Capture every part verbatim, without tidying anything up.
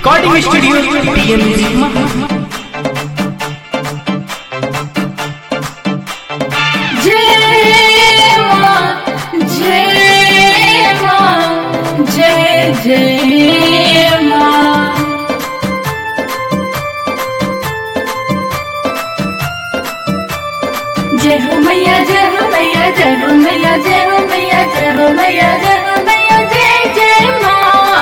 Recording studio PM music. जय मां जय मां जय जय मां। जय हो मैया जय हो मैया जय हो मैया जय हो मैया जय हो मैया जय हो मैया जय जय मां।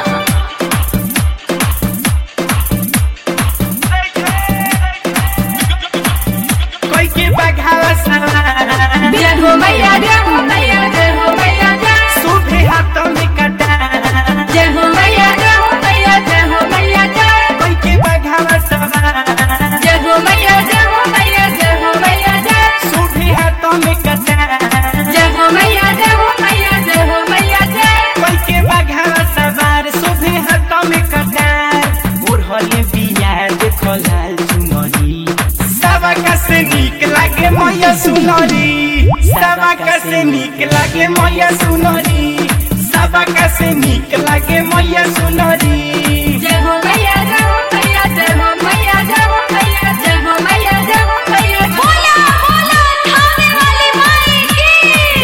कोई के बघावा सवार जय हो मैया जय हो मैया जय हो मैया जय। सूफे हाथों में कटा जय हो मैया जय हो मैया जय हो मैया जय। कोई के बघावा सवार जय हो मैया जय हो मैया जय हो मैया जय। सूफे हाथों में कटा जय हो मैया जय हो मैया जय हो मैया जय। कोई के बघावा सवार सूफे हाथों में कटा ओढ़ले बिया देखो लाल चुनरी सबका से नीक लागे मैया सुनरी सबका से नीक लागे मैया सुनरी सबका से नीक लागे मैया सुनरी। जय हो मैया जय हो मैया जय हो मैया जय हो मैया जय हो मैया जय हो मैया। बोला बोला थाने वाली माई की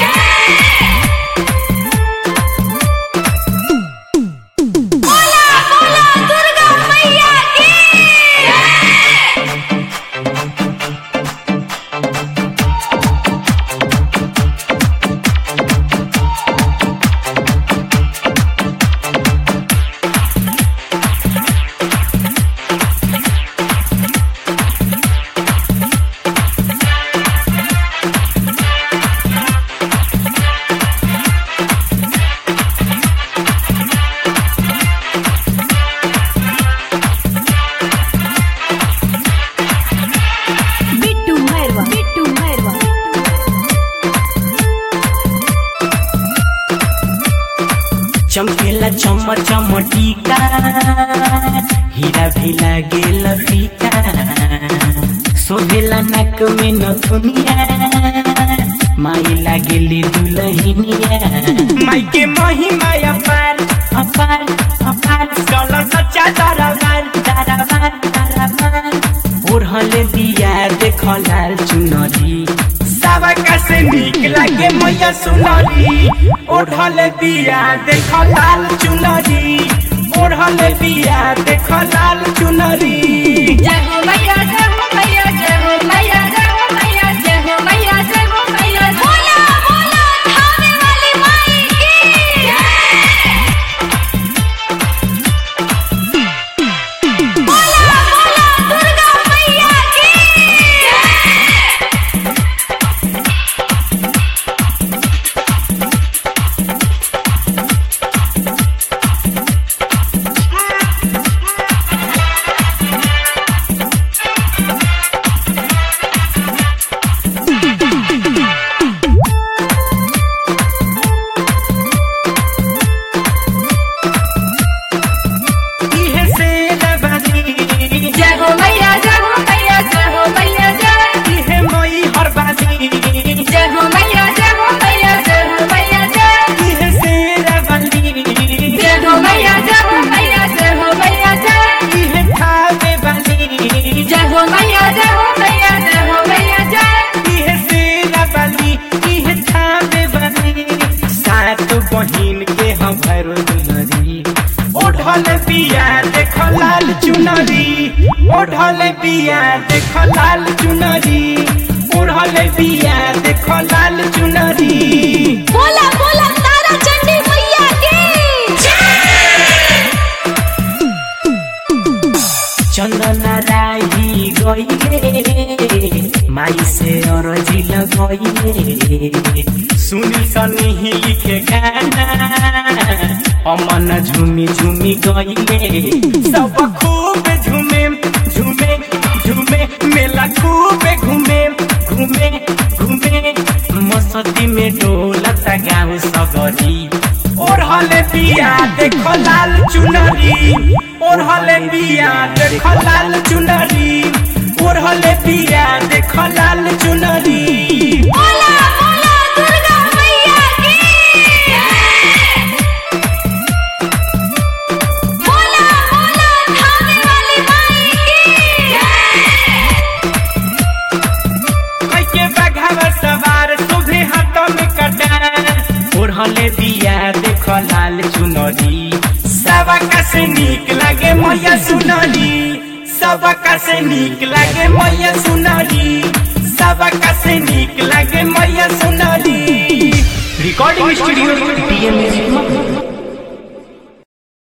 बोला बोला दुर्गा मैया की। बिट्टू मैरवा बिट्टू मैरवा। चमकेला चम चम टीका हीरा भी लागेल फीका सोहेला नाक में नथुनिया माई लागेली दुलहिनिया माई के महिमा अपार अपार अपार चलो सच्चा दरबार दरबार दरबार ओढ़ले दिया देखो लाल चुनरी सबका से नीक लागे मैया सुनरी ओढ़ले दिया देखो लाल चुनरी ओढ़ले दिया देखो लाल चुनरी। जय हो मैया जय हो मैया जय हो मैया जय हो मैया जय हो मैया जय हो मैया। बोला बोला थाने वाली माई की बोला बोला दुर्गा मैया की। इहे से लबनी जय हो मैया जय हो मैया जय हो मैया जय। इहे मोई हरबानी जय हो मैया जय हो मैया जय हो मैया जय। इहे से लबनी जय हो मैया जय हो मैया जय हो मैया जय। इहे खावे बनी जय हो मैया जय हो मैया जय हो मैया जय। इहे से लबनी इहे खावे बनी सात बहिन के हम भरो दुलरी ओढ़ल बिया देखो लाल चुनरी ओढ़ल बिया देखो लाल चुनरी ओढ़ल बिया देखो लाल चुनरी। बोला बोला तारा चंडी मैया की चंदन राही गईले माई से अरजी लगईले सुनी सनी ही लिखे गाना अमन झूमी झूमी गईले सब खूब झूमे झूमे झूमे मेला खूब घूमे घूमे घूमे मस्ती में डोलता गाँव सगरी ओढ़ले बिया देखो लाल चुनरी ओढ़ले बिया देखो लाल चुनरी ओढ़ले बिया देखो लाल चुनरी। बोला बोला दुर्गा मैया की बोला बोला से नीक लागे मैया सुनरी, सबका से नीक लागे मैया सुनरी, सबका से नीक लागे मैया सुनरी। Recording studio TM music